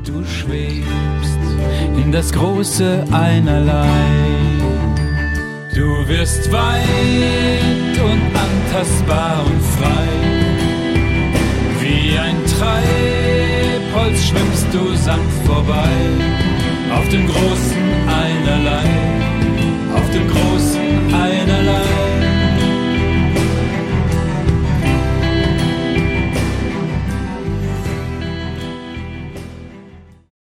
Du schwebst in das große Einerlei. Du wirst weit und antastbar und frei. Wie ein Treibholz schwimmst du sanft vorbei auf dem großen Einerlei.